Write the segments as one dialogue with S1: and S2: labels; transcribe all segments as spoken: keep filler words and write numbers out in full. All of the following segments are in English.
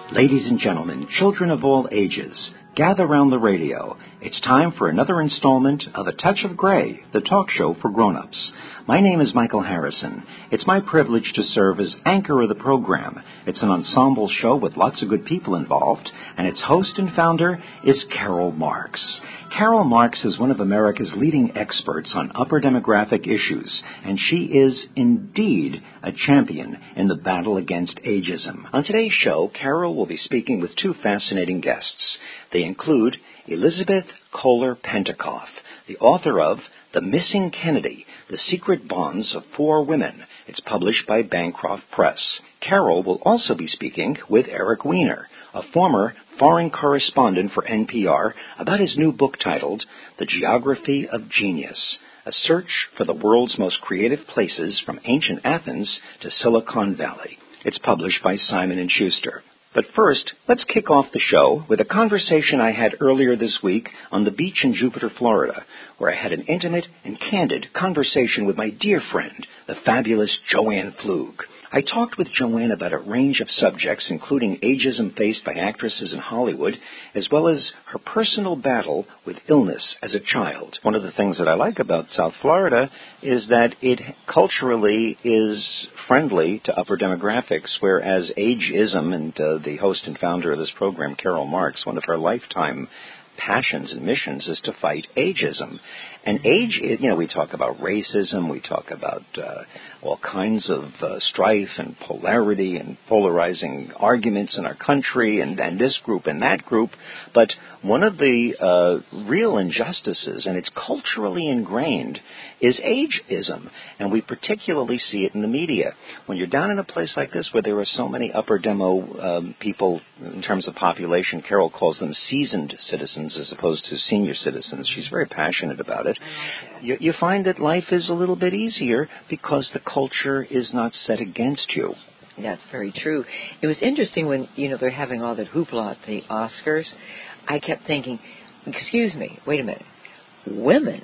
S1: Ladies and gentlemen, children of all ages, gather round the radio. It's time for another installment of A Touch of Gray, the talk show for grown-ups. My name is Michael Harrison. It's my privilege to serve as anchor of the program. It's an ensemble show with lots of good people involved, and its host and founder is Carol Marks. Carol Marks is one of America's leading experts on upper demographic issues, and she is indeed a champion in the battle against ageism. On today's show, Carol will be speaking with two fascinating guests. They include Elizabeth Kohler Pentecoff, the author of The Missing Kennedy, The Secret Bonds of Four Women. It's published by Bancroft Press. Carol will also be speaking with Eric Weiner, a former foreign correspondent for N P R, about his new book titled The Geography of Genius, a search for the world's most creative places from ancient Athens to Silicon Valley. It's published by Simon and Schuster. But first, let's kick off the show with a conversation I had earlier this week on the beach in Jupiter, Florida, where I had an intimate and candid conversation with my dear friend, the fabulous Joanne Flug. I talked with Joanne about a range of subjects, including ageism faced by actresses in Hollywood, as well as her personal battle with illness as a child. One of the things that I like about South Florida is that it culturally is friendly to upper demographics, whereas ageism, and uh, the host and founder of this program, Carol Marks, one of her lifetime passions and missions is to fight ageism. And age, you know, we talk about racism, we talk about uh, all kinds of uh, strife and polarity and polarizing arguments in our country, and, and this group and that group. But one of the uh, real injustices, and it's culturally ingrained, is ageism. And we particularly see it in the media. When you're down in a place like this where there are so many upper demo um, people in terms of population, Carol calls them seasoned citizens as opposed to senior citizens. She's very passionate about it. You, you find that life is a little bit easier because the culture is not set against you.
S2: That's very true. It was interesting when, you know, they're having all that hoopla at the Oscars. I kept thinking, excuse me, wait a minute. Women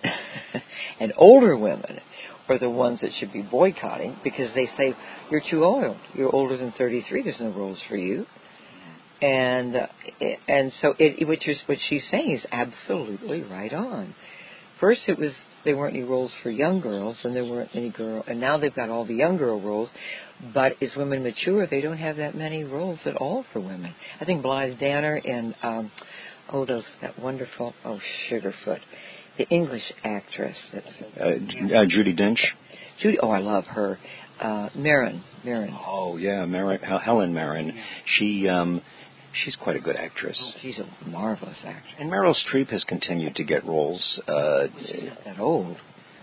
S2: and older women are the ones that should be boycotting because they say, you're too old. You're older than thirty-three. There's no roles for you. And uh, and so it, which is what she's saying is absolutely right on. First, it was there weren't any roles for young girls, and there weren't any girl, and now they've got all the young girl roles. But as women mature, they don't have that many roles at all for women. I think Blythe Danner and um, oh, those that wonderful oh Sugarfoot, the English actress that's
S1: uh, uh, Judi Dench.
S2: Judy, oh, I love her. Uh, Marin, Marin.
S1: Oh yeah, Marin, Helen Mirren. She. Um, She's quite a good actress.
S2: Oh, she's a marvelous actress.
S1: And Meryl Streep has continued to get roles. Uh,
S2: she's not that old.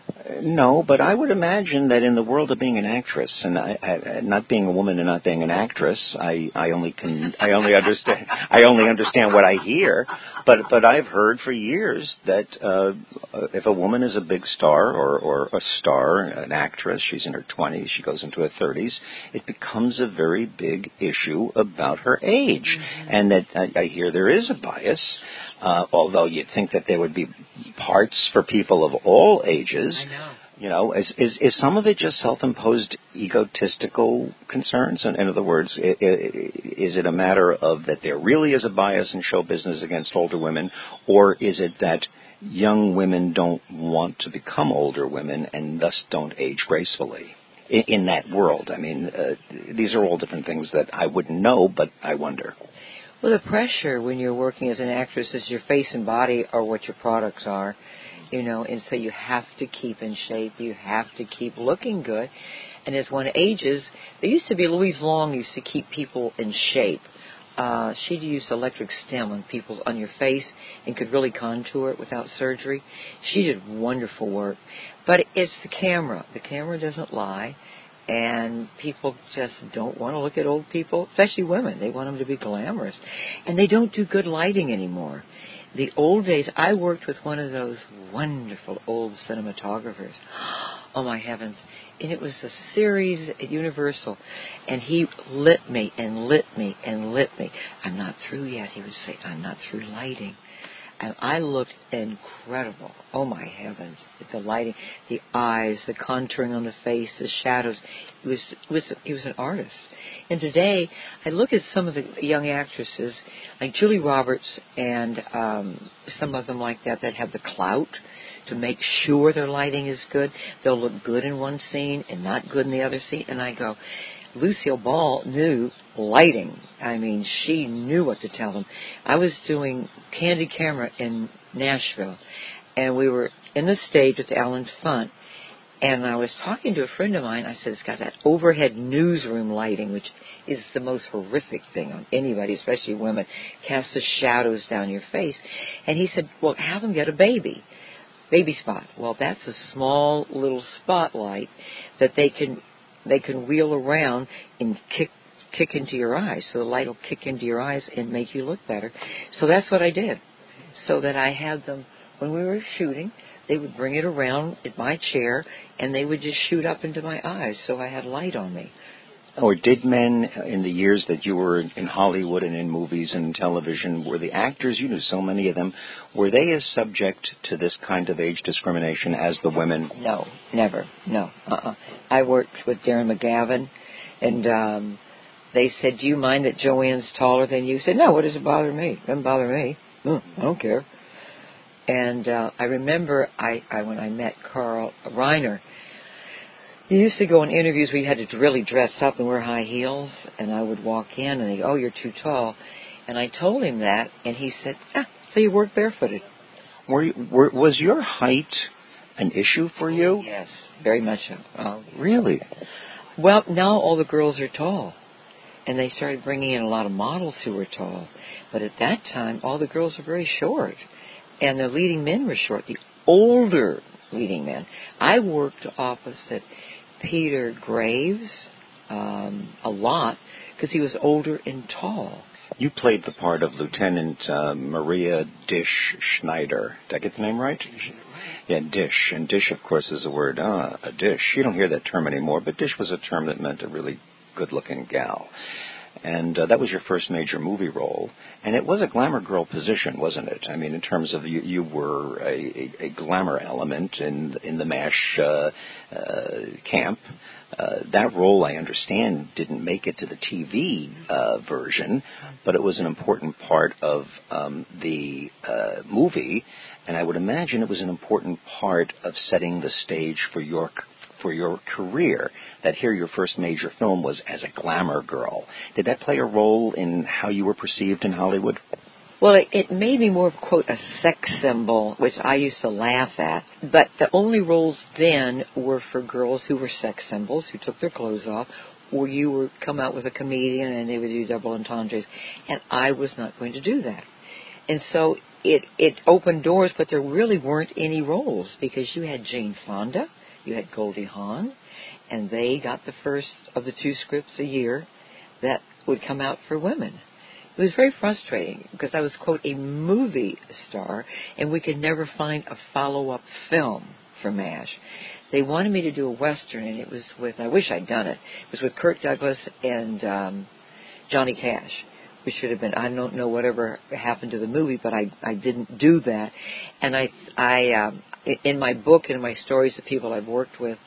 S1: No, but I would imagine that in the world of being an actress, and I, I, not being a woman and not being an actress, I, I only can I only understand I only understand what I hear. But but I've heard for years that uh, if a woman is a big star or, or a star, an actress, she's in her twenties, she goes into her thirties, it becomes a very big issue about her age, mm-hmm. and that I, I hear there is a bias. Uh, although you'd think that there would be parts for people of all ages.
S2: I know.
S1: You know, is, is, is some of it just self-imposed egotistical concerns? In, in other words, is, is it a matter of that there really is a bias in show business against older women, or is it that young women don't want to become older women and thus don't age gracefully? In, in that world, I mean, uh, these are all different things that I wouldn't know, but I wonder.
S2: Well, the pressure when you're working as an actress is your face and body are what your products are, you know, and so you have to keep in shape. You have to keep looking good. And as one ages, there used to be Louise Long used to keep people in shape. Uh, she'd use electric stem on people's on your face and could really contour it without surgery. She did wonderful work. But it's the camera. The camera doesn't lie. And people just don't want to look at old people, especially women. They want them to be glamorous. And they don't do good lighting anymore. The old days, I worked with one of those wonderful old cinematographers. Oh, my heavens. And it was a series at Universal. And he lit me and lit me and lit me. I'm not through yet, he would say. I'm not through lighting. and I looked incredible. Oh, my heavens. The lighting, the eyes, the contouring on the face, the shadows. It was, it was, he was an artist. And today, I look at some of the young actresses, like Julie Roberts and um, some of them like that, that have the clout to make sure their lighting is good. They'll look good in one scene and not good in the other scene. And I go, Lucille Ball knew lighting. I mean, she knew what to tell them. I was doing Candid Camera in Nashville, and we were in the stage with Alan Funt, and I was talking to a friend of mine. I said, it's got that overhead newsroom lighting, which is the most horrific thing on anybody, especially women, casts the shadows down your face. And he said, well, have them get a baby. Baby spot. Well, that's a small little spotlight that they can they can wheel around and kick kick into your eyes. So the light will kick into your eyes and make you look better. So that's what I did. So that I had them, when we were shooting, they would bring it around in my chair and they would just shoot up into my eyes. So I had light on me.
S1: Or did men, in the years that you were in Hollywood and in movies and television, were the actors, you knew so many of them, were they as subject to this kind of age discrimination as the women?
S2: No, never, no. Uh-uh. I worked with Darren McGavin, and um, they said, do you mind that Joanne's taller than you? I said, no, what does it bother me? It doesn't bother me. Mm, I don't care. And uh, I remember I, I when I met Carl Reiner, he used to go on interviews where you had to really dress up and wear high heels, and I would walk in and they go, oh, you're too tall. And I told him that, and he said, ah, so you work barefooted.
S1: Were, you, were Was your height an issue for you?
S2: Yes, very much so. Uh,
S1: really?
S2: Well, now all the girls are tall, and they started bringing in a lot of models who were tall. But at that time, all the girls were very short, and the leading men were short, the older leading men. I worked opposite Peter Graves um, a lot because he was older and tall.
S1: You played the part of Lieutenant uh, Maria Dish Schneider. Did I get the name right? Yeah, Dish. And Dish, of course, is a word, ah, a dish. You don't hear that term anymore, but Dish was a term that meant a really good-looking gal. And uh, that was your first major movie role. And it was a glamour girl position, wasn't it? I mean, in terms of you, you were a, a, a glamour element in, in the MASH uh, uh, camp. Uh, that role, I understand, didn't make it to the T V uh, version, but it was an important part of um, the uh, movie. And I would imagine it was an important part of setting the stage for your for your career, that here your first major film was as a glamour girl. Did that play a role in how you were perceived in Hollywood?
S2: Well, it, it made me more of, quote, a sex symbol, which I used to laugh at. But the only roles then were for girls who were sex symbols, who took their clothes off, or you would come out with a comedian and they would do double entendres. And I was not going to do that. And so it, it opened doors, but there really weren't any roles, because you had Jane Fonda, you had Goldie Hawn, and they got the first of the two scripts a year that would come out for women. It was very frustrating because I was, quote, a movie star, and we could never find a follow-up film for MASH. They wanted me to do a Western, and it was with, I wish I'd done it, it was with Kirk Douglas and um, Johnny Cash, which should have been, I don't know whatever happened to the movie, but I, I didn't do that. And I, I um, in my book and in my stories of people I've worked with,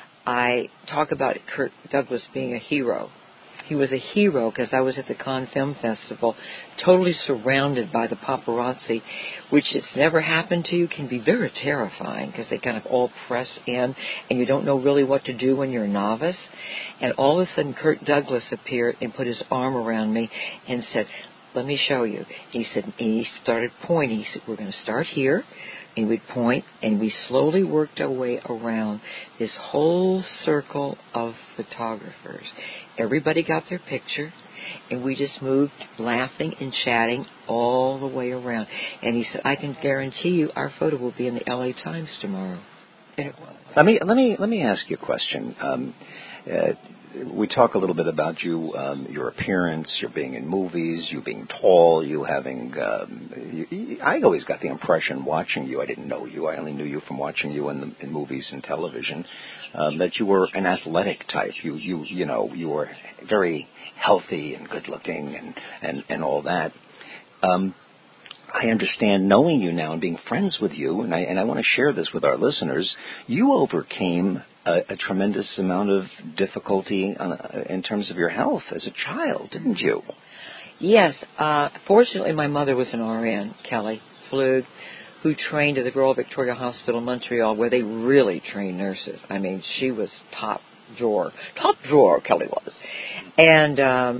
S2: I talk about Kirk Douglas being a hero. He was a hero because I was at the Cannes Film Festival, totally surrounded by the paparazzi, which it's never happened to you, can be very terrifying because they kind of all press in and you don't know really what to do when you're a novice. And all of a sudden Kirk Douglas appeared and put his arm around me and said, let me show you. He said, and he started pointing. He said, we're going to start here. And we'd point, and we slowly worked our way around this whole circle of photographers. Everybody got their picture, and we just moved laughing and chatting all the way around. And he said, I can guarantee you our photo will be in the L A Times tomorrow. And it was.
S1: Let me, let me, let me ask you a question. Um, uh, we talk a little bit about you, um, your appearance, your being in movies, you being tall, you having, um, you, I always got the impression watching you, I didn't know you, I only knew you from watching you in, the, in movies and television, um, that you were an athletic type. You, you, you know, you were very healthy and good looking and, and, and all that. Um, I understand, knowing you now and being friends with you, and I, and I want to share this with our listeners, you overcame a, a tremendous amount of difficulty uh, in terms of your health as a child, didn't you?
S2: Yes. Uh, fortunately, my mother was an R N, Kelly Flug, who trained at the Royal Victoria Hospital in Montreal, where they really train nurses. I mean, she was top drawer. Top drawer, Kelly was. And um,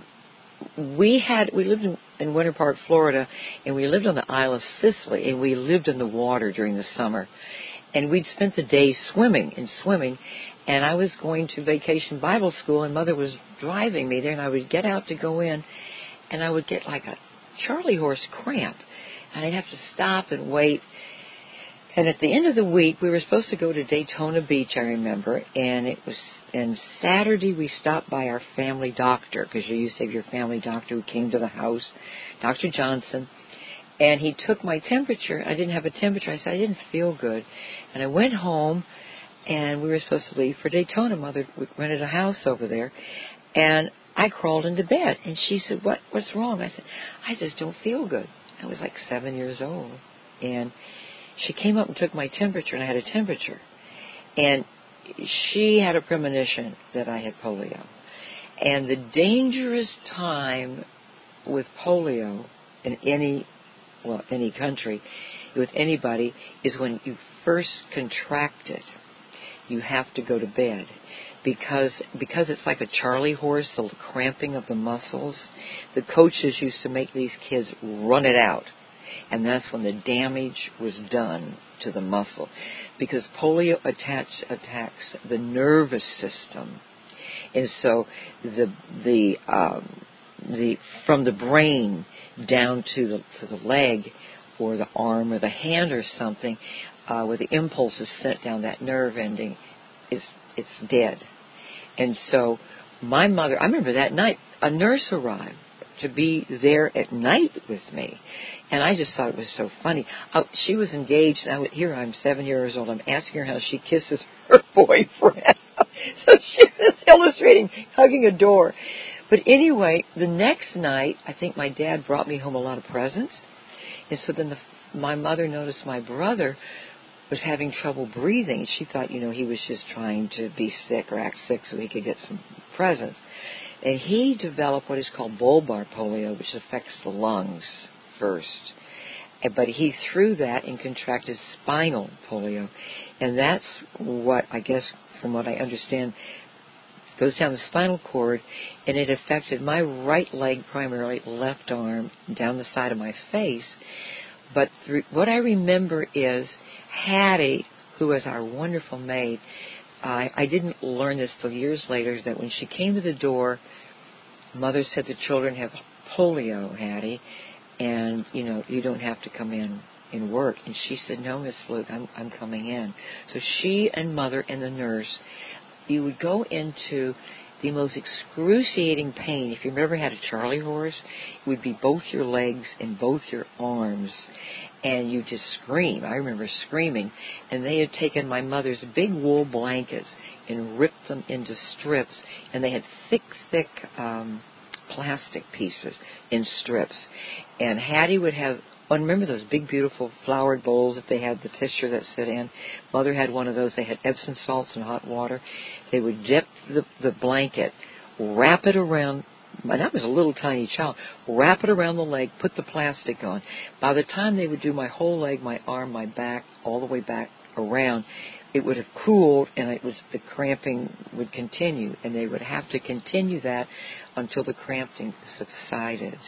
S2: we had, we lived in, in Winter Park, Florida, and we lived on the Isle of Sicily, and we lived in the water during the summer. And we'd spent the day swimming and swimming, and I was going to Vacation Bible School, and Mother was driving me there, and I would get out to go in, and I would get like a Charlie horse cramp, and I'd have to stop and wait. And at the end of the week, we were supposed to go to Daytona Beach, I remember, and it was, and Saturday we stopped by our family doctor, because you used to have your family doctor who came to the house, Doctor Johnson, and he took my temperature. I didn't have a temperature. I said, I didn't feel good. And I went home, and we were supposed to leave for Daytona. Mother rented a house over there, and I crawled into bed, and she said, what, what's wrong? I said, I just don't feel good. I was like seven years old, and she came up and took my temperature, and I had a temperature. And she had a premonition that I had polio. And the dangerous time with polio in any, well, any country, with anybody, is when you first contract it. You have to go to bed. Because because it's like a Charlie horse, the cramping of the muscles, the coaches used to make these kids run it out. And that's when the damage was done to the muscle. Because polio attach, attacks the nervous system. And so the the um, the from the brain down to the to the leg or the arm or the hand or something, uh, where the impulse is sent down that nerve ending, is it's dead. And so my mother, I remember that night, a nurse arrived to be there at night with me. And I just thought it was so funny. Uh, she was engaged, and I would, here I'm seven years old. I'm asking her how she kisses her boyfriend. So she was illustrating, hugging a door. But anyway, the next night, I think my dad brought me home a lot of presents. And so then the, my mother noticed my brother was having trouble breathing. She thought, you know, he was just trying to be sick or act sick so he could get some presents. And he developed what is called bulbar polio, which affects the lungs first. But he threw that and contracted spinal polio. And that's what, I guess, from what I understand, goes down the spinal cord, and it affected my right leg primarily, left arm, down the side of my face. But th- what I remember is Hattie, who was our wonderful maid, I, I didn't learn this till years later, that when she came to the door, Mother said the children have polio, Hattie, and, you know, you don't have to come in and work. And she said, no, Miss Flug, I'm, I'm coming in. So she and Mother and the nurse, you would go into the most excruciating pain. If you've ever had a Charlie horse, it would be both your legs and both your arms, and you just scream. I remember screaming, and they had taken my mother's big wool blankets and ripped them into strips, and they had thick, thick um, plastic pieces in strips. And Hattie would have, oh, remember those big, beautiful flowered bowls that they had the tissue that sit in? Mother had one of those. They had Epsom salts and hot water. They would dip the, the blanket, wrap it around, and I was a little tiny child, wrap it around the leg, put the plastic on. By the time they would do my whole leg, my arm, my back, all the way back around, it would have cooled, and it was the cramping would continue, and they would have to continue that until the cramping subsided.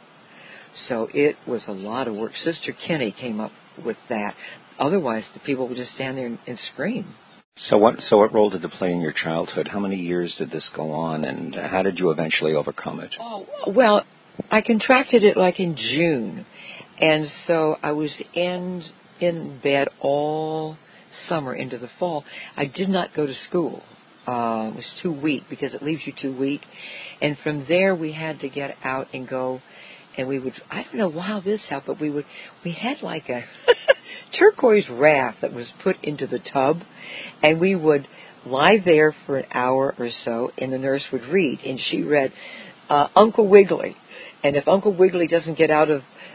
S2: So it was a lot of work. Sister Kenny came up with that. Otherwise, the people would just stand there and, and scream.
S1: So what so what role did it play in your childhood? How many years did this go on, and how did you eventually overcome it?
S2: Oh, well, I contracted it like in June, and so I was in in bed all summer into the fall. I did not go to school. Uh, it was too weak, because it leaves you too weak. And from there, we had to get out and go, and we would, I don't know how this helped, but we would, we had like a turquoise raft that was put into the tub, and we would lie there for an hour or so, and the nurse would read, and she read uh, Uncle Wiggily. And if Uncle Wiggily doesn't get out of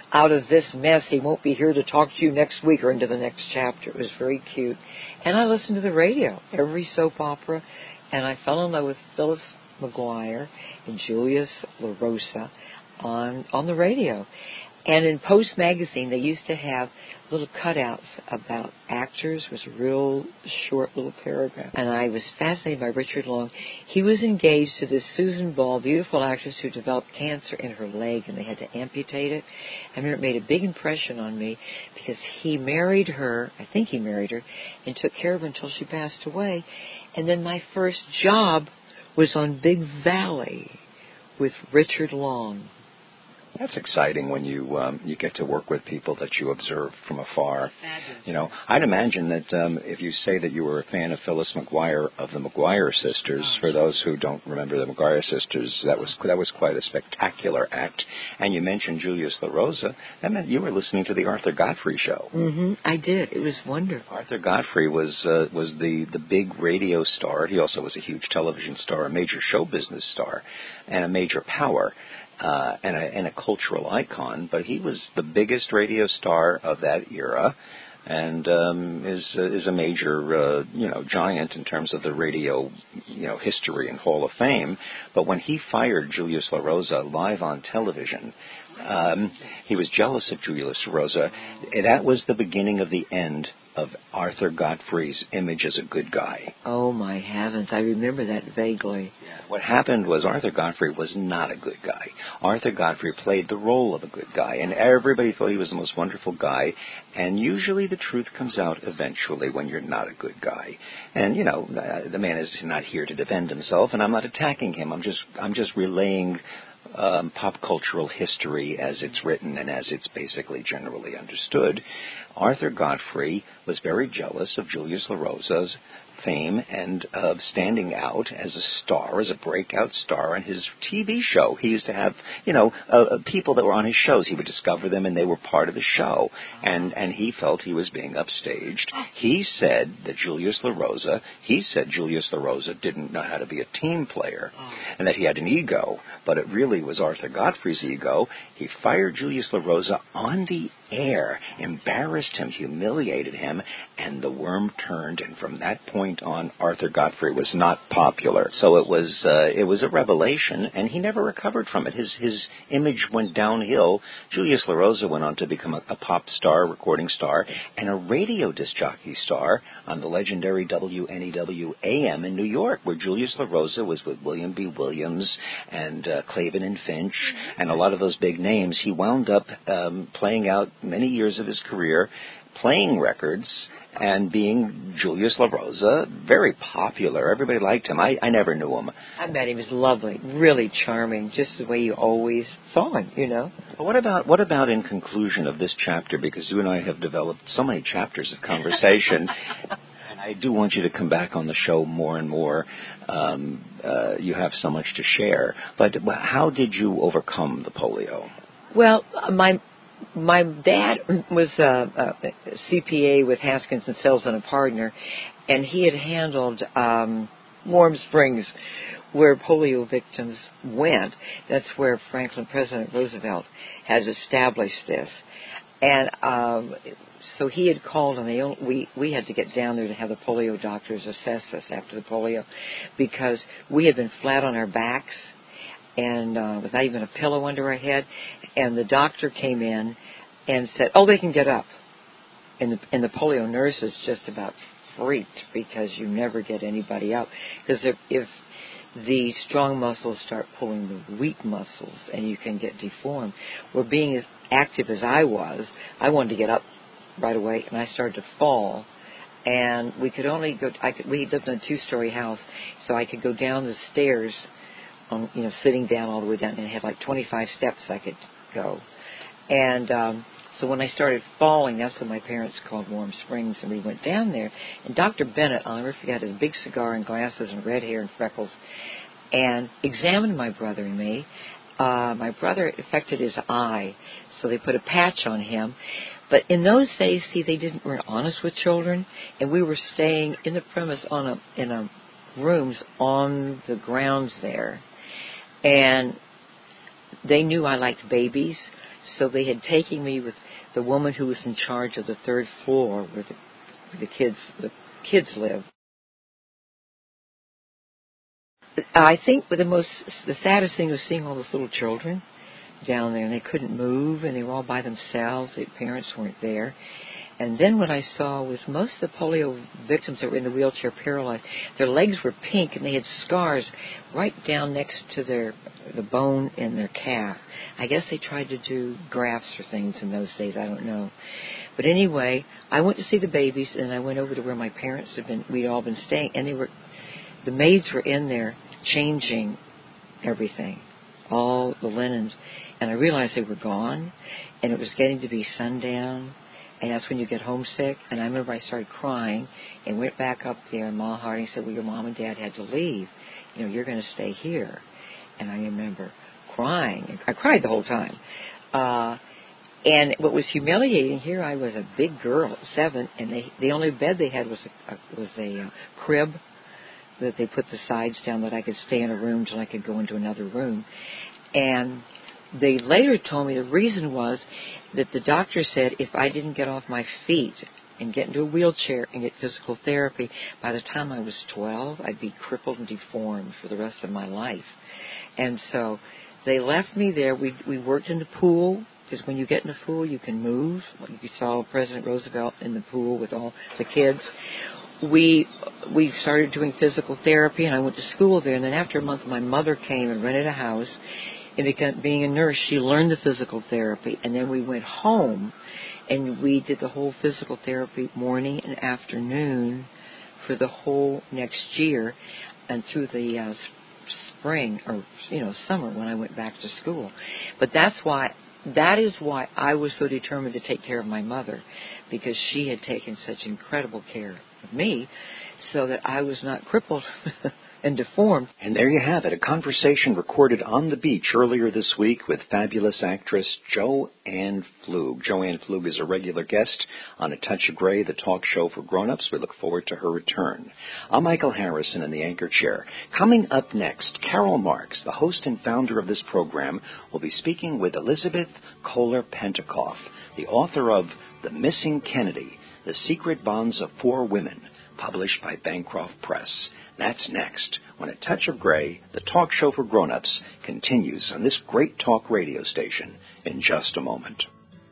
S2: out of this mess, he won't be here to talk to you next week or into the next chapter. It was very cute. And I listened to the radio, every soap opera, and I fell in love with Phyllis McGuire and Julius LaRosa on on the radio. And in Post magazine, they used to have little cutouts about actors. It was a real short little paragraph. And I was fascinated by Richard Long. He was engaged to this Susan Ball, beautiful actress who developed cancer in her leg, and they had to amputate it. I remember it made a big impression on me because he married her, I think he married her, and took care of her until she passed away. And then my first job was on Big Valley with Richard Long.
S1: That's exciting when you um, you get to work with people that you observe from afar.
S2: Fabulous.
S1: You know, I'd imagine that um, if you say that you were a fan of Phyllis McGuire of the McGuire Sisters, oh. for those who don't remember the McGuire Sisters, that was that was quite a spectacular act. And you mentioned Julius LaRosa. That meant you were listening to the Arthur Godfrey Show.
S2: Mm-hmm. I did. It was wonderful.
S1: Arthur Godfrey was uh, was the the big radio star. He also was a huge television star, a major show business star, and a major power. Uh, and, a, and a cultural icon, but he was the biggest radio star of that era, and um, is uh, is a major uh, you know giant in terms of the radio you know history and Hall of Fame. But when he fired Julius LaRosa live on television, um, he was jealous of Julius LaRosa. That was the beginning of the end of Arthur Godfrey's image as a good guy.
S2: Oh, my heavens. I remember that vaguely.
S1: What happened was Arthur Godfrey was not a good guy. Arthur Godfrey played the role of a good guy, and everybody thought he was the most wonderful guy, and usually the truth comes out eventually when you're not a good guy. And, you know, the man is not here to defend himself, and I'm not attacking him. I'm just, I'm just relaying Um, pop cultural history as it's written and as it's basically generally understood. Arthur Godfrey was very jealous of Julius LaRosa's fame and of standing out as a star, as a breakout star on his T V show. He used to have, you know, uh, people that were on his shows. He would discover them and they were part of the show. And, and he felt he was being upstaged. He said that Julius LaRosa, he said Julius LaRosa didn't know how to be a team player and that he had an ego. But it really was Arthur Godfrey's ego. He fired Julius LaRosa on the air, embarrassed him, humiliated him, and the worm turned. And from that point on, Arthur Godfrey was not popular. So it was uh, it was a revelation, and he never recovered from it. His his image went downhill. Julius LaRosa went on to become a, a pop star, recording star, and a radio disc jockey star on the legendary W N E W A M in New York, where Julius LaRosa was with William B. Williams and uh, Clavin and Finch and a lot of those big names. He wound up um, playing out many years of his career, playing records and being Julius LaRosa, very popular. Everybody liked him. I, I never knew him.
S2: I met him. He was lovely, really charming, just the way you always saw him, you know.
S1: But what about what about in conclusion of this chapter? Because you and I have developed so many chapters of conversation. And I do want you to come back on the show more and more. Um, uh, you have so much to share. But how did you overcome the polio?
S2: Well, my my dad was a, a C P A with Haskins and Sells and a partner, and he had handled um, Warm Springs, where polio victims went. That's where Franklin, President Roosevelt, had established this. And um, so he had called, and they only, we, we had to get down there to have the polio doctors assess us after the polio, because we had been flat on our backs and uh, without even a pillow under our head. And the doctor came in and said, oh, they can get up. And the, and the polio nurses just about freaked, because you never get anybody up. Because if, if the strong muscles start pulling the weak muscles and you can get deformed, well, being as active as I was, I wanted to get up right away, and I started to fall. And we could only go, I could, we lived in a two-story house, so I could go down the stairs, on, you know, sitting down all the way down, and it had like twenty-five steps I could go. And um, so when I started falling, that's when my parents called Warm Springs, and we went down there. And Doctor Bennett, I'll never forget, had a big cigar and glasses and red hair and freckles, and examined my brother and me. Uh, my brother affected his eye, so they put a patch on him. But in those days, see, they didn't weren't honest with children, and we were staying in the premise on a in a rooms on the grounds there. And they knew I liked babies, So they had taken me with the woman who was in charge of the third floor where the, where the kids the kids live. I think the most the saddest thing was seeing all those little children down there, and they couldn't move, and they were all by themselves. Their parents weren't there. And then what I saw was most of the polio victims that were in the wheelchair paralyzed, their legs were pink, and they had scars right down next to their the bone in their calf. I guess they tried to do grafts or things in those days. I don't know. But anyway, I went to see the babies, and I went over to where my parents had been. We'd all been staying, and they were the maids were in there changing everything, all the linens. And I realized they were gone, and it was getting to be sundown. And that's when you get homesick. And I remember I started crying and went back up there. And Ma Harding said, well, your mom and dad had to leave. You know, you're going to stay here. And I remember crying. I cried the whole time. Uh, and what was humiliating, here I was a big girl, seven, and they, the only bed they had was a, a, was a uh, crib that they put the sides down that I could stay in a room till I could go into another room. And they later told me the reason was that the doctor said if I didn't get off my feet and get into a wheelchair and get physical therapy, by the time I was twelve, I'd be crippled and deformed for the rest of my life. And so they left me there. We we worked in the pool, because when you get in the pool, you can move. You saw President Roosevelt in the pool with all the kids. We we started doing physical therapy, and I went to school there. And then after a month, my mother came and rented a house. And because being a nurse, she learned the physical therapy. And then we went home, and we did the whole physical therapy morning and afternoon for the whole next year and through the uh, spring or, you know, summer when I went back to school. But that's why, that is why I was so determined to take care of my mother, because she had taken such incredible care of me so that I was not crippled and deformed.
S1: And there you have it, a conversation recorded on the beach earlier this week with fabulous actress Joanne Flug. Joanne Flug is a regular guest on A Touch of Grey, the talk show for grown-ups. We look forward to her return. I'm Michael Harrison in the anchor chair. Coming up next, Carol Marks, the host and founder of this program, will be speaking with Elizabeth Kohler-Pentecoff, the author of The Missing Kennedy, The Secret Bonds of Four Women, published by Bancroft Press. That's next, when A Touch of Grey, the talk show for grown-ups, continues on this great talk radio station in just a moment.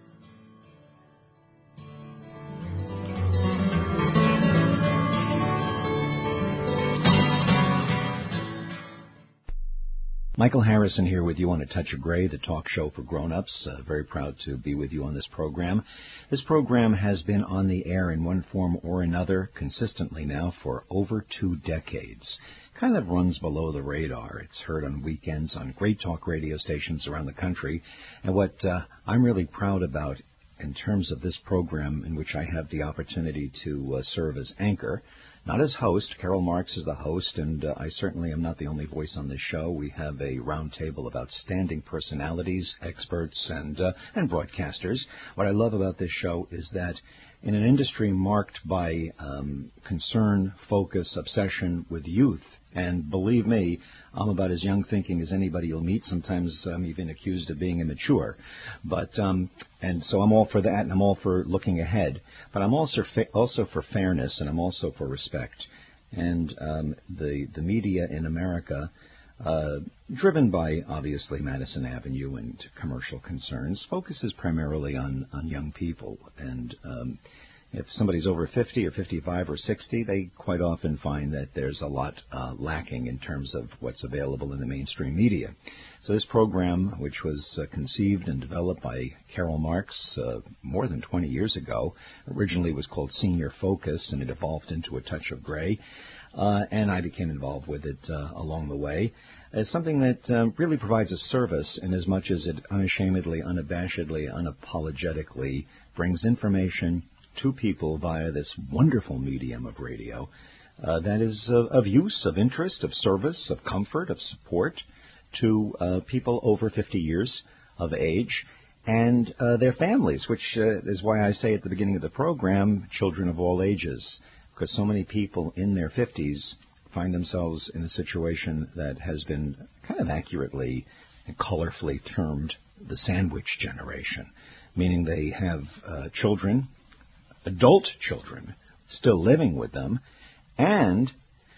S1: Michael Harrison here with you on A Touch of Grey, the talk show for grown-ups. Uh, very proud to be with you on this program. This program has been on the air in one form or another consistently now for over two decades. Kind of runs below the radar. It's heard on weekends on great talk radio stations around the country. And what uh, I'm really proud about in terms of this program, in which I have the opportunity to uh, serve as anchor, not as host. Carol Marks is the host, and uh, I certainly am not the only voice on this show. We have a round table of outstanding personalities, experts, and uh, and broadcasters. What I love about this show is that in an industry marked by um, concern, focus, obsession with youth, and believe me, I'm about as young thinking as anybody you'll meet. Sometimes I'm even accused of being immature. But um, and so I'm all for that, and I'm all for looking ahead. But I'm also fa- also for fairness, and I'm also for respect. And um, the the media in America, uh, driven by obviously Madison Avenue and commercial concerns, focuses primarily on on young people. And um, if somebody's over fifty or fifty-five or sixty, they quite often find that there's a lot uh, lacking in terms of what's available in the mainstream media. So this program, which was uh, conceived and developed by Carol Marks uh, more than twenty years ago, originally was called Senior Focus, and it evolved into A Touch of Grey, uh, and I became involved with it uh, along the way. It's something that uh, really provides a service in as much as it unashamedly, unabashedly, unapologetically brings information to people via this wonderful medium of radio uh, that is of, of use, of interest, of service, of comfort, of support to uh, people over fifty years of age and uh, their families, which uh, is why I say at the beginning of the program, children of all ages, because so many people in their fifties find themselves in a situation that has been kind of accurately and colorfully termed the sandwich generation, meaning they have uh, children, adult children, still living with them, and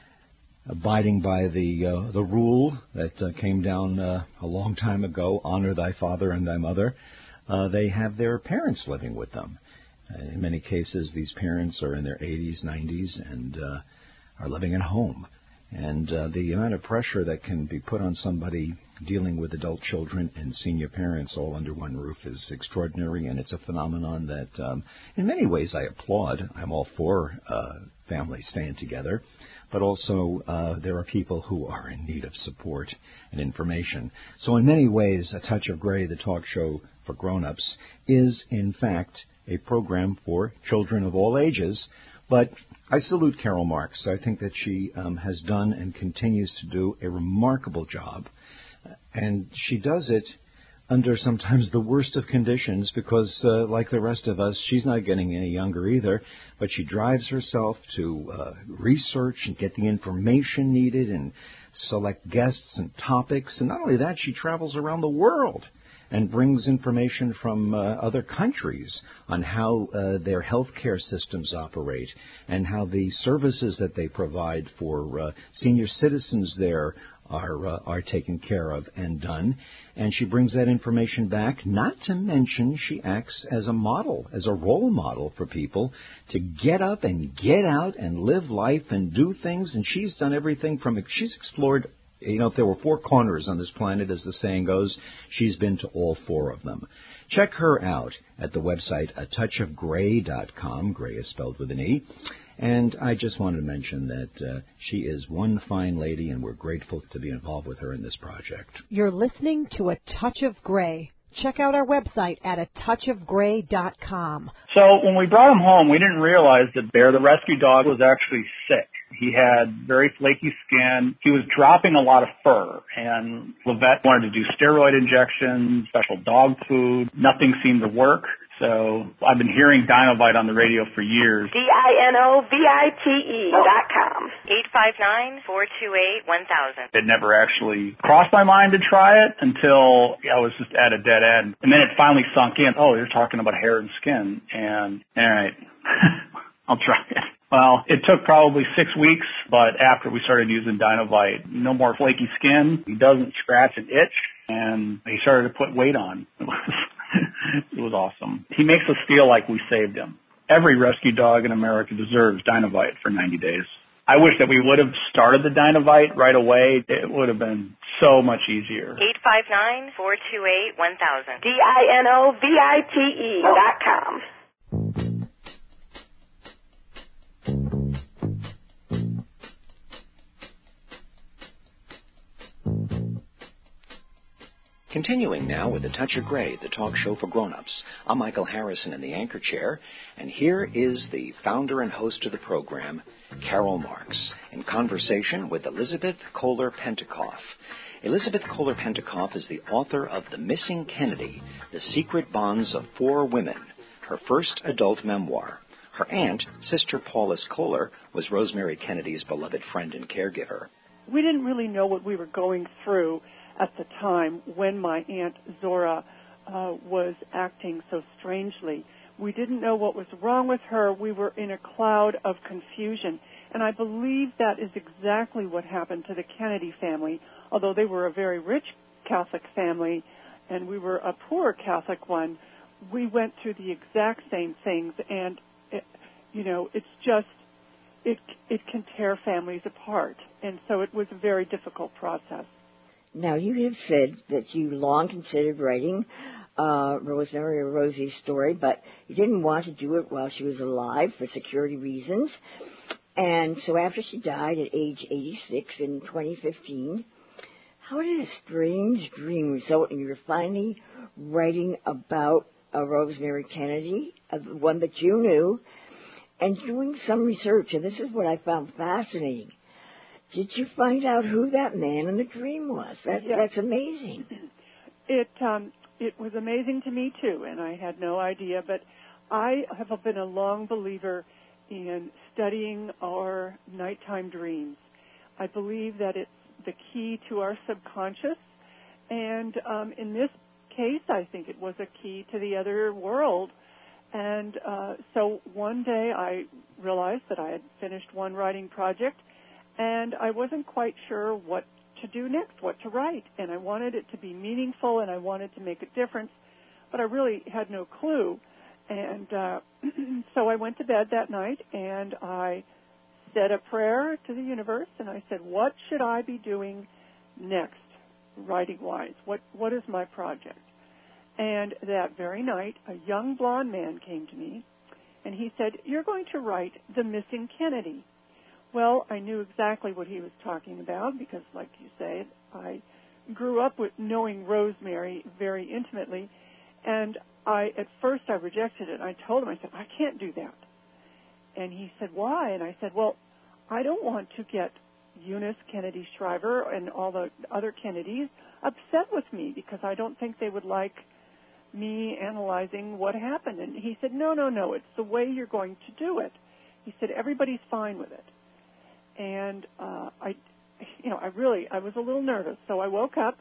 S1: abiding by the uh, the rule that uh, came down uh, a long time ago, honor thy father and thy mother. Uh, they have their parents living with them. Uh, in many cases, these parents are in their eighties, nineties, and uh, are living at home. And uh, the amount of pressure that can be put on somebody dealing with adult children and senior parents all under one roof is extraordinary, and it's a phenomenon that um, in many ways I applaud. I'm all for uh, families staying together, but also uh, there are people who are in need of support and information. So in many ways, A Touch of Gray, the talk show for grown-ups, is in fact a program for children of all ages. But I salute Carol Marks. I think that she um, has done and continues to do a remarkable job. And she does it under sometimes the worst of conditions because, uh, like the rest of us, she's not getting any younger either. But she drives herself to uh, research and get the information needed and select guests and topics. And not only that, she travels around the world and brings information from uh, other countries on how uh, their healthcare systems operate and how the services that they provide for uh, senior citizens there are uh, are taken care of and done. And she brings that information back, not to mention she acts as a model, as a role model for people to get up and get out and live life and do things. And she's done everything from, she's explored, you know, if there were four corners on this planet, as the saying goes, she's been to all four of them. Check her out at the website a touch of gray dot com. Gray is spelled with an E. And I just wanted to mention that uh, she is one fine lady, and we're grateful to be involved with her in this project.
S3: You're listening to A Touch of Gray. Check out our website at a touch of gray dot com.
S4: So when we brought him home, we didn't realize that Bear, the rescue dog, was actually sick. He had very flaky skin. He was dropping a lot of fur, and Levette wanted to do steroid injections, special dog food. Nothing seemed to work. So I've been hearing Dinovite on the radio for years.
S5: D I N O V I T E dot com.
S6: eight five nine, four two eight, one thousand.
S4: It never actually crossed my mind to try it until I was just at a dead end. And then it finally sunk in. Oh, you're talking about hair and skin. And, all right, I'll try it. Well, it took probably six weeks, but after we started using Dinovite, no more flaky skin. He doesn't scratch and itch, and he started to put weight on. It was, it was awesome. He makes us feel like we saved him. Every rescue dog in America deserves Dinovite for ninety days. I wish that we would have started the Dinovite right away. It would have been so much easier.
S6: eight five nine, four two eight, one thousand.
S5: D I N O V I T E dot com.
S1: Continuing now with A Touch of Gray, the talk show for grown-ups. I'm Michael Harrison in the anchor chair, and here is the founder and host of the program, Carol Marks, in conversation with Elizabeth Kohler-Pentecoff. Elizabeth Kohler-Pentecoff is the author of The Missing Kennedy, The Secret Bonds of Four Women, her first adult memoir. Her aunt, Sister Paulus Kohler, was Rosemary Kennedy's beloved friend and caregiver.
S7: We didn't really know what we were going through at the time when my Aunt Zora uh, was acting so strangely. We didn't know what was wrong with her. We were in a cloud of confusion. And I believe that is exactly what happened to the Kennedy family. Although they were a very rich Catholic family and we were a poor Catholic one, we went through the exact same things. And, it, you know, it's just, it, it can tear families apart. And so it was a very difficult process.
S8: Now, you have said that you long considered writing uh, Rosemary or Rosie's story, but you didn't want to do it while she was alive for security reasons. And so after she died at age eighty-six in twenty fifteen, how did a strange dream result in you finally writing about uh, Rosemary Kennedy, uh, the one that you knew, and doing some research? And this is what I found fascinating. Did you find out who that man in the dream was? That,
S7: yeah.
S8: That's amazing.
S7: It um, it was amazing to me, too, and I had no idea. But I have been a long believer in studying our nighttime dreams. I believe that it's the key to our subconscious. And um, in this case. I think it was a key to the other world. And uh, so one day I realized that I had finished one writing project, and I wasn't quite sure what to do next, what to write. And I wanted it to be meaningful, and I wanted to make a difference, but I really had no clue. And uh, so I went to bed that night, and I said a prayer to the universe, and I said, what should I be doing next, writing-wise? What What is my project? And that very night, a young blonde man came to me, and he said, you're going to write The Missing Kennedy. Well, I knew exactly what he was talking about because, like you say, I grew up with knowing Rosemary very intimately, and I at first I rejected it. I told him, I said, I can't do that. And he said, why? And I said, well, I don't want to get Eunice Kennedy Shriver and all the other Kennedys upset with me because I don't think they would like me analyzing what happened. And he said, no, no, no, it's the way you're going to do it. He said, everybody's fine with it. And uh, I, you know, I really, I was a little nervous. So I woke up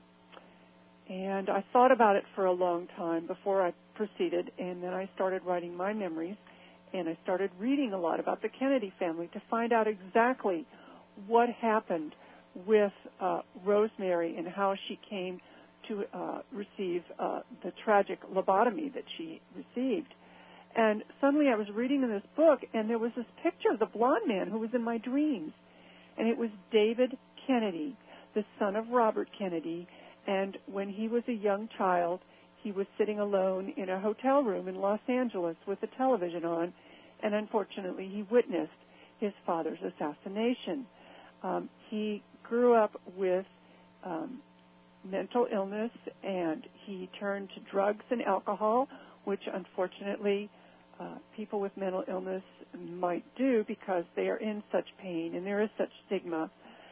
S7: and I thought about it for a long time before I proceeded. And then I started writing my memories, and I started reading a lot about the Kennedy family to find out exactly what happened with uh, Rosemary and how she came to uh, receive uh, the tragic lobotomy that she received. And suddenly I was reading in this book, and there was this picture of the blonde man who was in my dreams. And it was David Kennedy, the son of Robert Kennedy. And when he was a young child, he was sitting alone in a hotel room in Los Angeles with the television on, and unfortunately he witnessed his father's assassination. Um, he grew up with um, mental illness, and he turned to drugs and alcohol, which unfortunately uh, people with mental illness might do because they are in such pain and there is such stigma.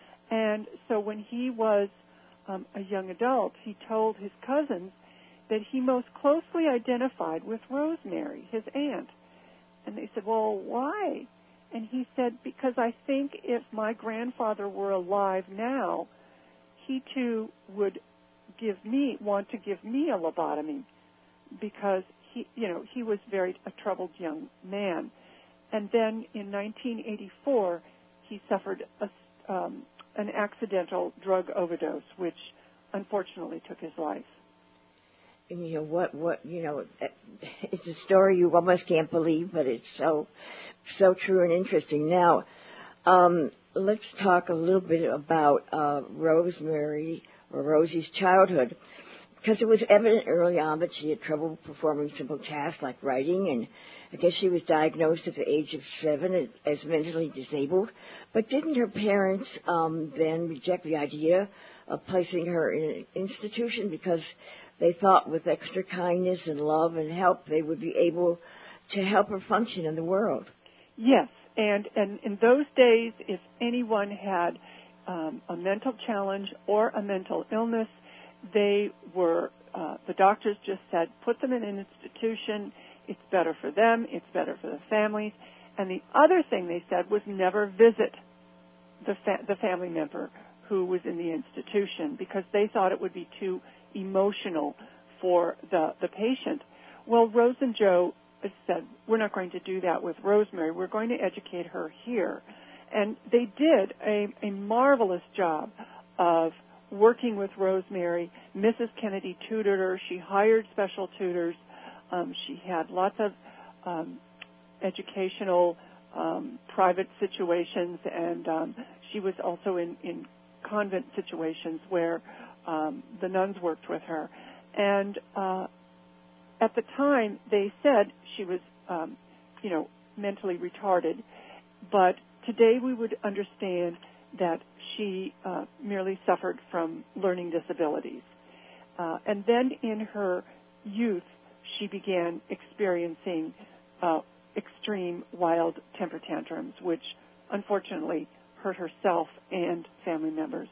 S7: And so when he was um, a young adult, he told his cousins that he most closely identified with Rosemary, his aunt. And they said, well, why? And he said, because I think if my grandfather were alive now, he too would give me, want to give me a lobotomy because he, you know, he was very a troubled young man. And then in nineteen eighty-four, he suffered a, um, an accidental drug overdose, which unfortunately took his life.
S8: And you know what? What you know? It's a story you almost can't believe, but it's so, so true and interesting. Now, um, let's talk a little bit about uh, Rosemary or Rosie's childhood, because it was evident early on that she had trouble performing simple tasks like writing, and I guess she was diagnosed at the age of seven as, as mentally disabled. But didn't her parents um, then reject the idea of placing her in an institution because they thought with extra kindness and love and help they would be able to help her function in the world?
S7: Yes, and, and in those days, if anyone had um, a mental challenge or a mental illness, they were, uh, the doctors just said, put them in an institution. It's better for them. It's better for the families. And the other thing they said was never visit the, fa- the family member who was in the institution because they thought it would be too emotional for the, the patient. Well, Rose and Joe said, we're not going to do that with Rosemary. We're going to educate her here. And they did a, a marvelous job of working with Rosemary. Missus Kennedy tutored her. She hired special tutors. Um, she had lots of um, educational um, private situations, and um, she was also in, in convent situations where um, the nuns worked with her. And uh, at the time, they said she was, um, you know, mentally retarded, but today we would understand that she uh, merely suffered from learning disabilities. Uh, and then in her youth, she began experiencing uh, extreme wild temper tantrums, which unfortunately hurt herself and family members.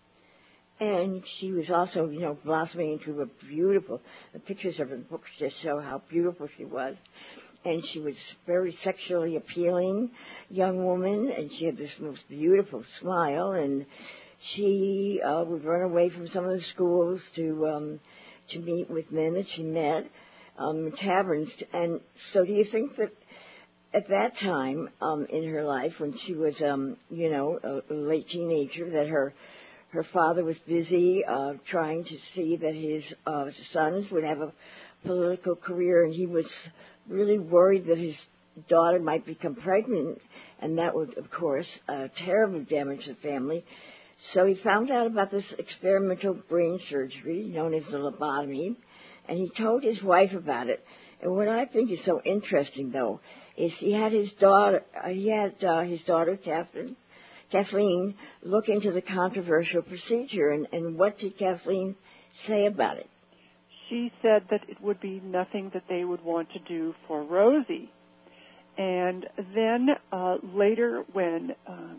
S8: And she was also, you know, blossoming into a beautiful, the pictures of her books just show how beautiful she was. And she was a very sexually appealing young woman, and she had this most beautiful smile, and she uh, would run away from some of the schools to um, to meet with men that she met um, in taverns. And so do you think that at that time um, in her life, when she was, um, you know, a late teenager, that her her father was busy uh, trying to see that his uh, sons would have a political career, and he was really worried that his daughter might become pregnant, and that would, of course, uh, terribly damage the family. So he found out about this experimental brain surgery known as the lobotomy, and he told his wife about it. And what I think is so interesting, though, is he had his daughter, uh, he had uh, his daughter Kathleen, Kathleen, look into the controversial procedure. And, and what did Kathleen say about it?
S7: She said that it would be nothing that they would want to do for Rosie. And then uh, later, when um,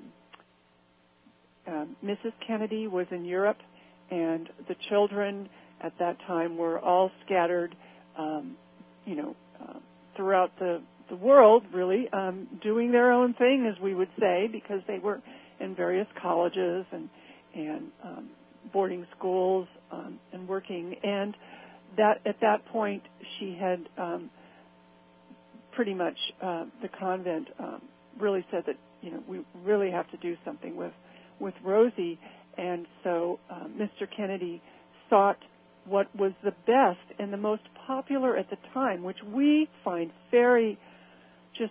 S7: um, Missus Kennedy was in Europe, and the children at that time were all scattered, um, you know, uh, throughout the the world, really, um, doing their own thing, as we would say, because they were in various colleges and and um, boarding schools um, and working. And that at that point, she had um, pretty much uh, the convent um, really said that, you know, we really have to do something with with Rosie. And so uh, Mister Kennedy sought what was the best and the most popular at the time, which we find very just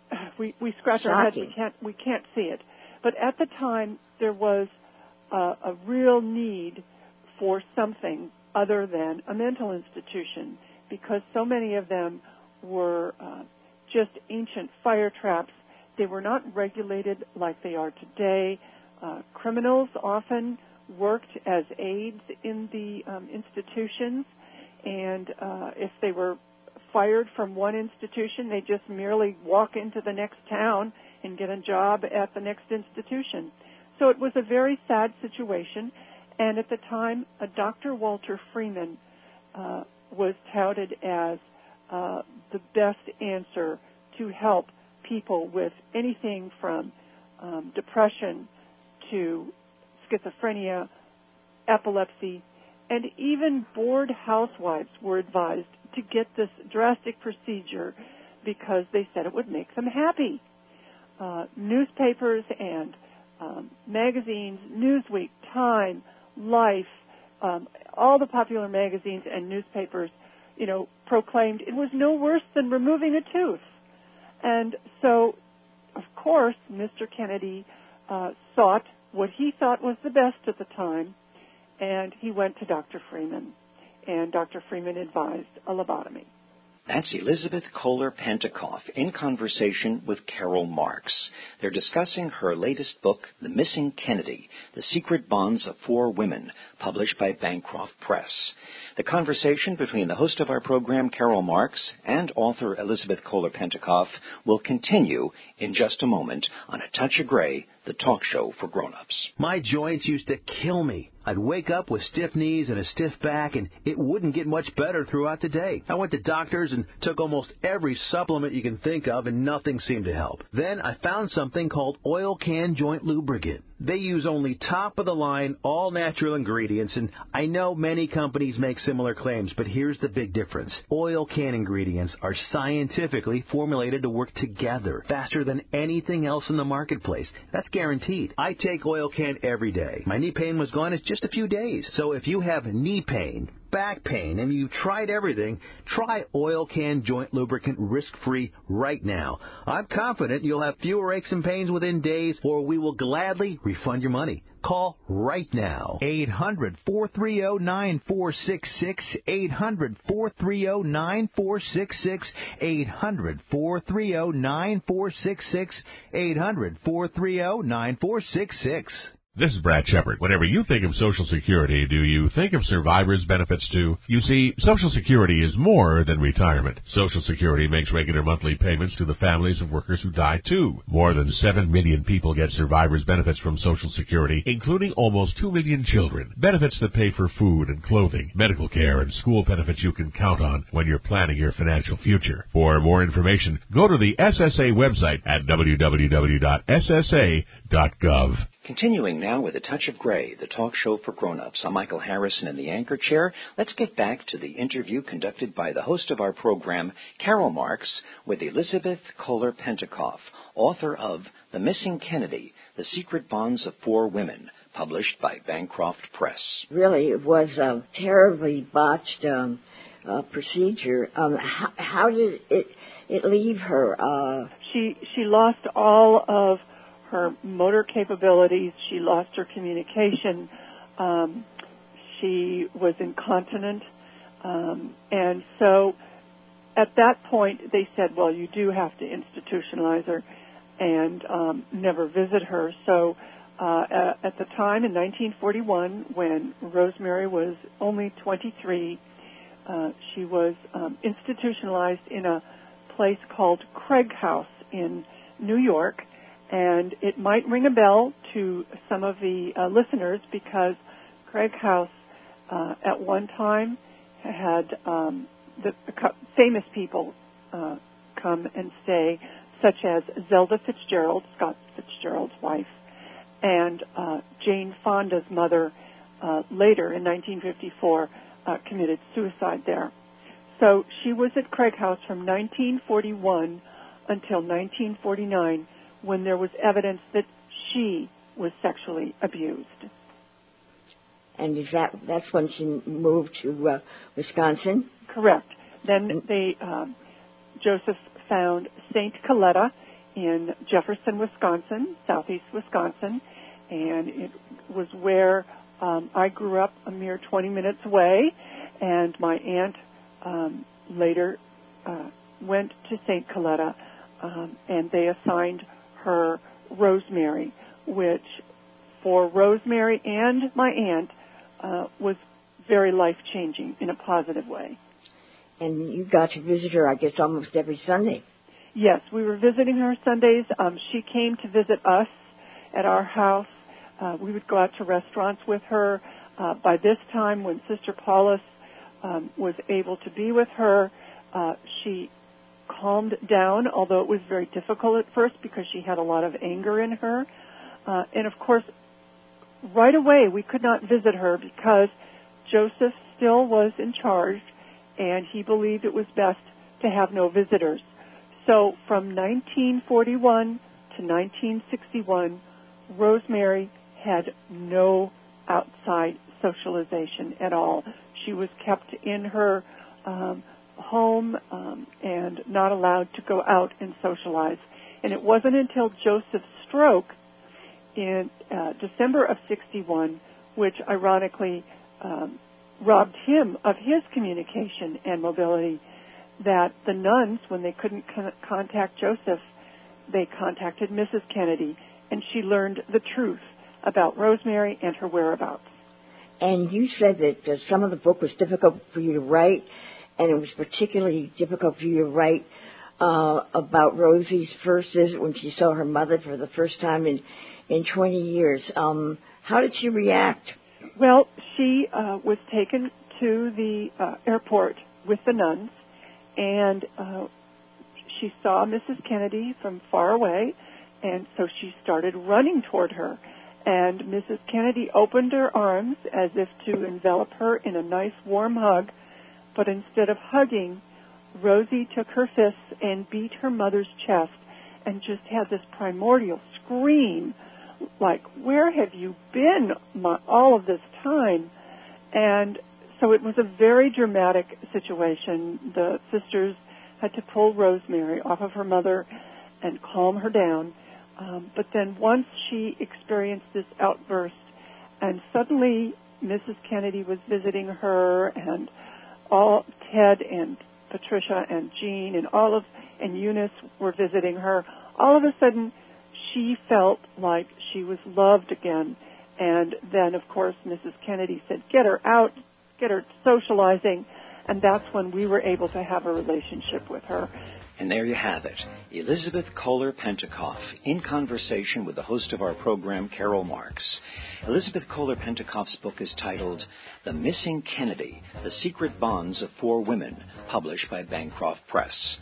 S7: we we scratch
S8: Shocking.
S7: our heads. We can't we can't see it. But at the time, there was uh, a real need for something other than a mental institution, because so many of them were uh, just ancient fire traps. They were not regulated like they are today. Uh, criminals often worked as aides in the um, institutions, and uh, if they were fired from one institution, they just merely walk into the next town and get a job at the next institution. So it was a very sad situation, and at the time, a Doctor Walter Freeman uh, was touted as uh, the best answer to help people with anything from um, depression to schizophrenia, epilepsy, and even bored housewives were advised to get this drastic procedure because they said it would make them happy. Uh, newspapers and um, magazines, Newsweek, Time, Life, um, all the popular magazines and newspapers, you know, proclaimed it was no worse than removing a tooth. And so, of course, Mister Kennedy uh, sought what he thought was the best at the time, and he went to Doctor Freeman, and Doctor Freeman advised a lobotomy.
S1: That's Elizabeth Kohler Pentecoff in conversation with Carol Marks. They're discussing her latest book, The Missing Kennedy, The Secret Bonds of Four Women, published by Bancroft Press. The conversation between the host of our program, Carol Marks, and author Elizabeth Kohler Pentecoff will continue in just a moment on A Touch of Gray, the talk show for grown-ups.
S9: My joints used to kill me. I'd wake up with stiff knees and a stiff back, and it wouldn't get much better throughout the day. I went to doctors and took almost every supplement you can think of, and nothing seemed to help. Then I found something called Oil Can Joint Lubricant. They use only top-of-the-line, all-natural ingredients, and I know many companies make similar claims, but here's the big difference. Oil Can ingredients are scientifically formulated to work together faster than anything else in the marketplace. That's guaranteed. I take Oil Can every day. My knee pain was gone in just a few days. So if you have knee pain, back pain, and you've tried everything, try Oil Can Joint Lubricant risk-free right now. I'm confident you'll have fewer aches and pains within days, or we will gladly refund your money. Call right now. eight hundred, four three zero, nine four six six. eight hundred, four three zero, nine four six six. eight hundred, four three zero, nine four six six. eight hundred, four three zero, nine four six six.
S10: This is Brad Shepard. Whenever you think of Social Security, do you think of survivors' benefits too? You see, Social Security is more than retirement. Social Security makes regular monthly payments to the families of workers who die too. More than seven million people get survivors' benefits from Social Security, including almost two million children. Benefits that pay for food and clothing, medical care, and school benefits you can count on when you're planning your financial future. For more information, go to the S S A website at w w w dot s s a dot gov.
S1: Continuing now with A Touch of Gray, the talk show for grown-ups. I'm Michael Harrison in the anchor chair. Let's get back to the interview conducted by the host of our program, Carol Marks, with Elizabeth Kohler Pentecoff, author of The Missing Kennedy, The Secret Bonds of Four Women, published by Bancroft Press.
S8: Really, it was a terribly botched um, uh, procedure. Um, how, how did it, it leave her? Uh...
S7: She she lost all of her motor capabilities. She lost her communication. Um, she was incontinent. Um, and so at that point, they said, well, you do have to institutionalize her and um, never visit her. So uh, at the time in nineteen forty-one, when Rosemary was only twenty-three, uh, she was um, institutionalized in a place called Craig House in New York. And it might ring a bell to some of the uh, listeners because Craig House uh, at one time had um, the, the famous people uh, come and stay, such as Zelda Fitzgerald, Scott Fitzgerald's wife, and uh, Jane Fonda's mother uh, later in nineteen fifty-four uh, committed suicide there. So she was at Craig House from nineteen forty-one until nineteen forty-nine, when there was evidence that she was sexually abused.
S8: And is that that's when she moved to uh, Wisconsin?
S7: Correct. Then they um, Joseph found Saint Coletta in Jefferson, Wisconsin, southeast Wisconsin, and it was where um, I grew up a mere twenty minutes away, and my aunt um, later uh, went to Saint Coletta, um, and they assigned her Rosemary, which for Rosemary and my aunt uh, was very life-changing in a positive way.
S8: And you got to visit her, I guess, almost every Sunday.
S7: Yes, we were visiting her Sundays. Um, she came to visit us at our house. Uh, we would go out to restaurants with her. Uh, by this time, when Sister Paulus um, was able to be with her, uh, she calmed down, although it was very difficult at first because she had a lot of anger in her. Uh, and of course, right away we could not visit her because Joseph still was in charge and he believed it was best to have no visitors. So from nineteen forty-one to nineteen sixty-one, Rosemary had no outside socialization at all. She was kept in her um, home um, and not allowed to go out and socialize. And it wasn't until Joseph's stroke in uh, December of sixty-one, which ironically um, robbed him of his communication and mobility, that the nuns, when they couldn't con- contact Joseph, they contacted Missus Kennedy, and she learned the truth about Rosemary and her whereabouts.
S8: And you said that uh, some of the book was difficult for you to write, and it was particularly difficult for you to write uh, about Rosie's first visit when she saw her mother for the first time in, in twenty years. Um, how did she react?
S7: Well, she uh, was taken to the uh, airport with the nuns, and uh, she saw Missus Kennedy from far away, and so she started running toward her. And Missus Kennedy opened her arms as if to envelop her in a nice warm hug, but instead of hugging, Rosie took her fists and beat her mother's chest and just had this primordial scream, like, where have you been my, all of this time? And so it was a very dramatic situation. The sisters had to pull Rosemary off of her mother and calm her down. Um, but then once she experienced this outburst, and suddenly Missus Kennedy was visiting her, and all Ted and Patricia and Jean and all of and Eunice were visiting her, all of a sudden she felt like she was loved again. And then, of course, Missus Kennedy said, get her out, get her socializing, and that's when we were able to have a relationship with her.
S1: And there you have it, Elizabeth Kohler Pentecoff, in conversation with the host of our program, Carol Marks. Elizabeth Kohler Pentecoff's book is titled The Missing Kennedy, The Secret Bonds of Four Women, published by Bancroft Press.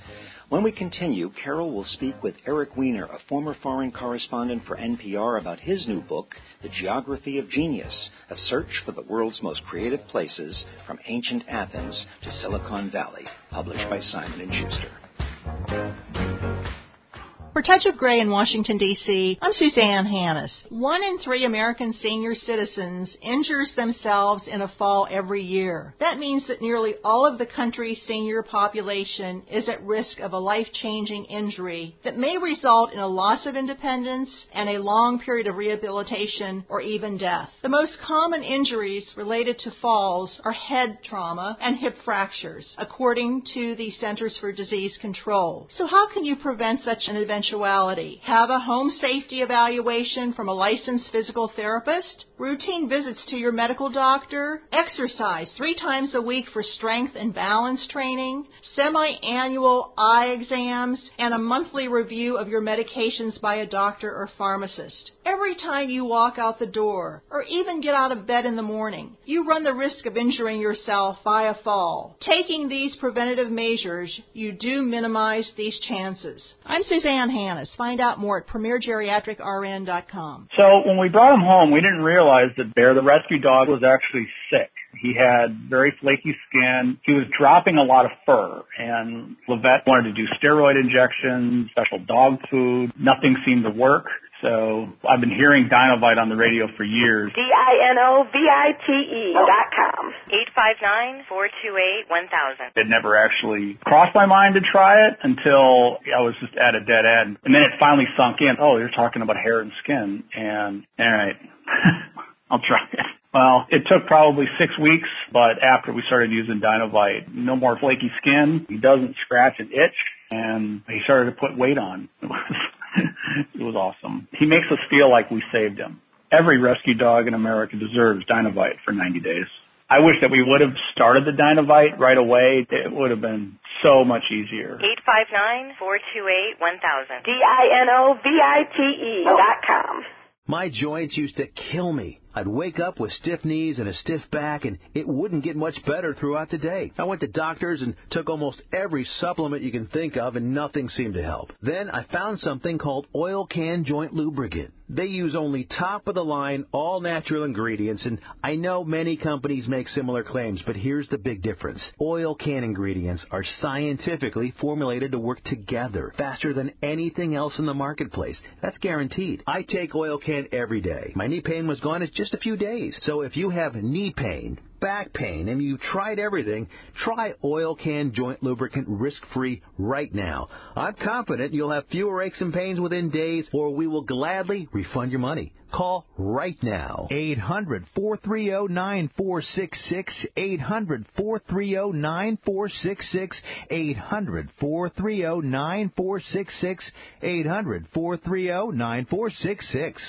S1: When we continue, Carol will speak with Eric Weiner, a former foreign correspondent for N P R, about his new book, The Geography of Genius, a search for the world's most creative places from ancient Athens to Silicon Valley, published by Simon and Schuster.
S11: For Touch of Gray in Washington, D C, I'm Suzanne Hannis. One in three American senior citizens injures themselves in a fall every year. That means that nearly all of the country's senior population is at risk of a life-changing injury that may result in a loss of independence and a long period of rehabilitation or even death. The most common injuries related to falls are head trauma and hip fractures, according to the Centers for Disease Control. So how can you prevent such an event? Eventuality. Have a home safety evaluation from a licensed physical therapist, routine visits to your medical doctor, exercise three times a week for strength and balance training, semi-annual eye exams, and a monthly review of your medications by a doctor or pharmacist. Every time you walk out the door, or even get out of bed in the morning, you run the risk of injuring yourself by a fall. Taking these preventative measures, you do minimize these chances. I'm Suzanne Hannis. Find out more at premier geriatric r n dot com.
S4: So when we brought him home, we didn't realize that Bear, the rescue dog, was actually sick. He had very flaky skin. He was dropping a lot of fur, and Levette wanted to do steroid injections, special dog food. Nothing seemed to work. So I've been hearing Dinovite on the radio for years.
S5: D I N O V I T E dot com.
S6: eight five nine, four two eight, one thousand.
S4: It never actually crossed my mind to try it until I was just at a dead end. And then it finally sunk in. Oh, you're talking about hair and skin. And, all right, I'll try it. Well, it took probably six weeks, but after we started using Dinovite, no more flaky skin. He doesn't scratch and itch, and he started to put weight on. It was, it was awesome. He makes us feel like we saved him. Every rescue dog in America deserves Dinovite for ninety days. I wish that we would have started the Dinovite right away. It would have been so much easier.
S6: eight five nine, four two eight, one thousand.
S5: D I N O V I T E dot com.
S9: My joints used to kill me. I'd wake up with stiff knees and a stiff back, and it wouldn't get much better throughout the day. I went to doctors and took almost every supplement you can think of, and nothing seemed to help. Then I found something called Oil Can Joint Lubricant. They use only top-of-the-line, all-natural ingredients, and I know many companies make similar claims, but here's the big difference. Oil Can ingredients are scientifically formulated to work together faster than anything else in the marketplace. That's guaranteed. I take Oil Can every day. My knee pain was gone in just a few days. So if you have knee pain, back pain, and you tried everything, try Oil Can Joint Lubricant risk-free right now. I'm confident you'll have fewer aches and pains within days, or we will gladly refund your money. Call right now.
S12: eight hundred, four three zero, nine four six six. eight hundred, four three zero, nine four six six. eight hundred, four three zero, nine four six six. eight hundred, four three zero, nine four six six.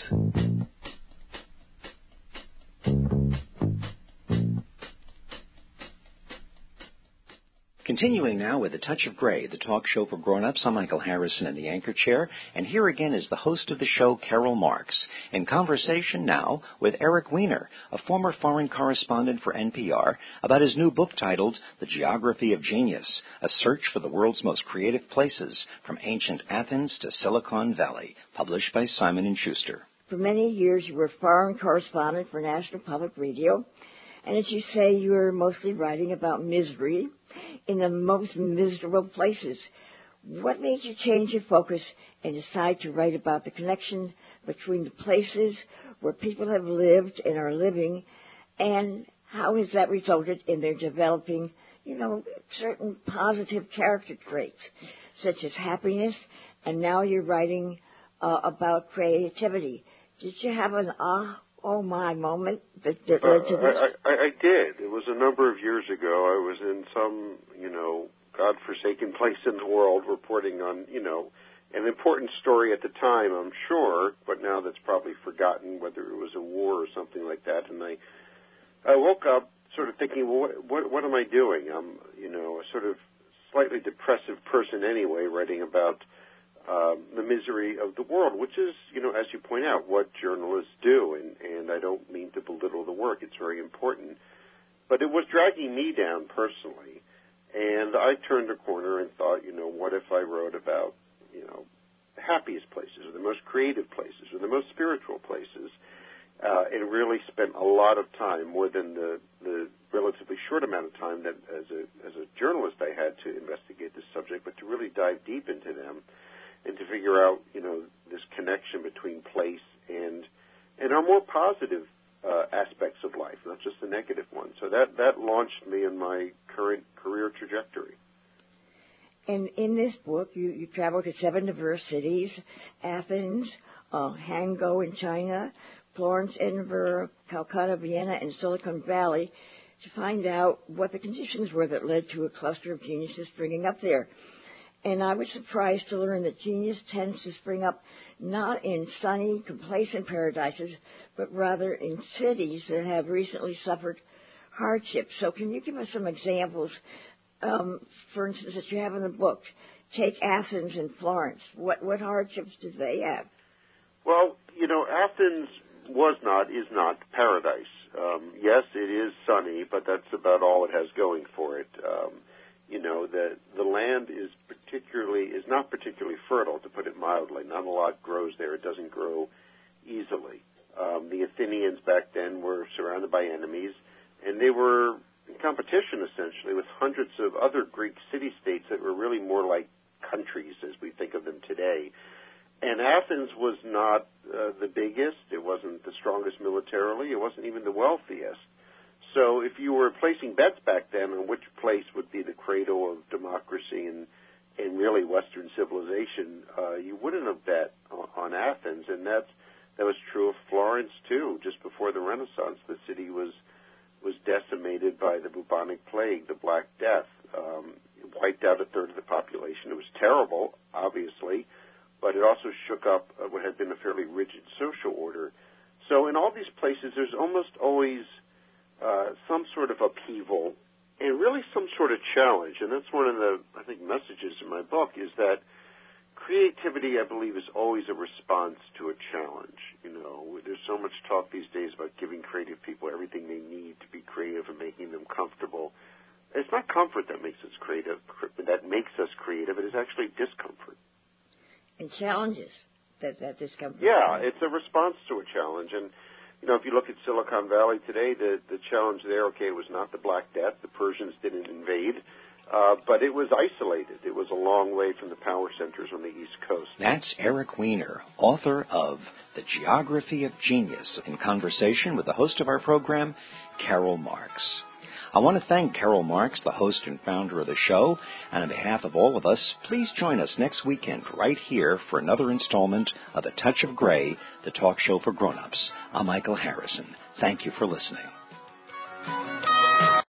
S1: Continuing now with A Touch of Gray, the talk show for grown-ups. I'm Michael Harrison in the anchor chair, and here again is the host of the show, Carol Marks, in conversation now with Eric Weiner, a former foreign correspondent for N P R, about his new book titled The Geography of Genius, a search for the world's most creative places from ancient Athens to Silicon Valley, published by Simon and Schuster.
S8: For many years, you were foreign correspondent for National Public Radio, and as you say, you were mostly writing about misery in the most miserable places. What made you change your focus and decide to write about the connection between the places where people have lived and are living, and how has that resulted in their developing, you know, certain positive character traits, such as happiness, and now you're writing uh, about creativity. Did you have an ah, oh my moment that, that led to this?
S13: Uh, I, I, I did. It was a number of years ago. I was in some, you know, godforsaken place in the world reporting on, you know, an important story at the time, I'm sure, but now that's probably forgotten, whether it was a war or something like that. And I, I woke up sort of thinking, well, what, what, what am I doing? I'm, you know, a sort of slightly depressive person anyway, writing about Um, the misery of the world, which is, you know, as you point out, what journalists do, and, and I don't mean to belittle the work. It's very important. But it was dragging me down personally, And I turned a corner and thought, you know, what if I wrote about, you know, the happiest places or the most creative places or the most spiritual places, uh, and really spent a lot of time, more than the, the relatively short amount of time that as a, as a journalist I had to investigate this subject, but to really dive deep into them and to figure out, you know, this connection between place and, and our more positive Uh, aspects of life, not just the negative ones. So that, that launched me in my current career trajectory.
S8: And in this book, you, you travel to seven diverse cities: Athens, uh, Hangzhou in China, Florence, Edinburgh, Calcutta, Vienna, and Silicon Valley, to find out what the conditions were that led to a cluster of geniuses springing up there. And I was surprised to learn that genius tends to spring up not in sunny, complacent paradises, but rather in cities that have recently suffered hardships. So can you give us some examples, um, for instance, that you have in the book? Take Athens and Florence. What, what hardships did they have?
S13: Well, you know, Athens was not, is not paradise. Um, yes, it is sunny, but that's about all it has going for it. Um, You know, the the land is particularly is not particularly fertile, to put it mildly. Not a lot grows there. It doesn't grow easily. Um, the Athenians back then were surrounded by enemies, and they were in competition, essentially, with hundreds of other Greek city-states that were really more like countries as we think of them today. And Athens was not uh, the biggest. It wasn't the strongest militarily. It wasn't even the wealthiest. So if you were placing bets back then on which place would be the cradle of democracy and, and really Western civilization, uh, you wouldn't have bet on, on Athens. And that's, that was true of Florence, too. Just before the Renaissance, the city was was decimated by the bubonic plague, the Black Death. Um, it wiped out a third of the population. It was terrible, obviously, but it also shook up uh, what had been a fairly rigid social order. So in all these places, there's almost always Uh, some sort of upheaval and really some sort of challenge. And that's one of the, I think, messages in my book is that creativity, I believe, is always a response to a challenge. You know, there's so much talk these days about giving creative people everything they need to be creative and making them comfortable. It's not comfort that makes us creative, that makes us creative. It is actually discomfort.
S8: And challenges that, that discomfort.
S13: Yeah, it's a response to a challenge. And you know, if you look at Silicon Valley today, the, the challenge there, okay, was not the Black Death. The Persians didn't invade, uh, but it was isolated. It was a long way from the power centers on the East Coast.
S1: That's Eric Weiner, author of The Geography of Genius, in conversation with the host of our program, Carol Marks. I want to thank Carol Marks, the host and founder of the show, and on behalf of all of us, please join us next weekend right here for another installment of A Touch of Gray, the talk show for grown-ups. I'm Michael Harrison. Thank you for listening.